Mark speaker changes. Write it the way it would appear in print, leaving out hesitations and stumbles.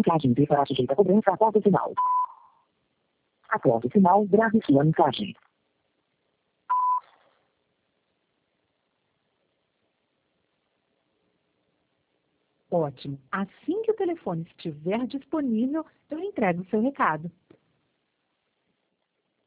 Speaker 1: mensagem estará sujeita a cobrança após o sinal. Após o sinal, grave sua mensagem.
Speaker 2: Ótimo. Assim que o telefone estiver disponível, eu entrego o seu recado.